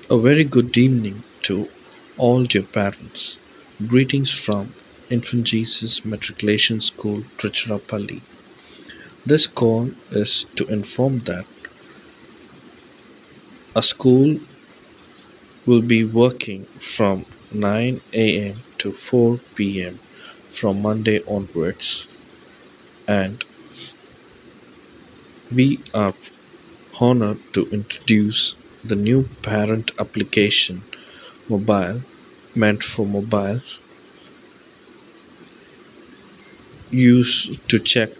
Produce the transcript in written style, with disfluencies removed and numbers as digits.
A very good evening to all dear parents. Greetings from Infant Jesus Matriculation School, Tiruchirappalli. This call is to inform that a school will be working from 9 a.m. to 4 p.m. from Monday onwards, and we are honored to introduce the new parent application mobile meant for mobile use to check